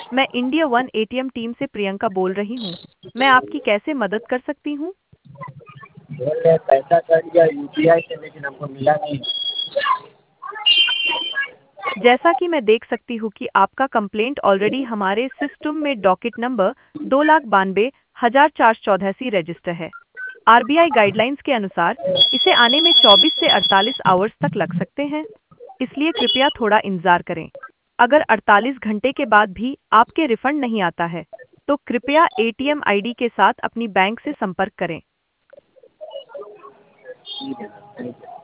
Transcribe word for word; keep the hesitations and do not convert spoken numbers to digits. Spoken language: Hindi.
मैं इंडिया वन एटीएम टीम से प्रियंका बोल रही हूँ। मैं आपकी कैसे मदद कर सकती हूँ? बोल रहे पैसा कट गया यूपीआई से लेकिन हमको मिला नहीं। जैसा कि मैं देख सकती हूँ कि आपका कंप्लेंट ऑलरेडी हमारे सिस्टम में डॉकेट नंबर दो लाख बानवे हजार चार सौ चौरासी रजिस्टर है। आरबीआई गाइडलाइंस के अनुसार इसे आने में चौबीस से अड़तालीस आवर्स तक लग सकते हैं, इसलिए कृपया थोड़ा इंतजार करें। अगर अड़तालीस घंटे के बाद भी आपके रिफंड नहीं आता है, तो कृपया एटीएम आईडी के साथ अपनी बैंक से संपर्क करें। ठीक है सर, थैंक यू।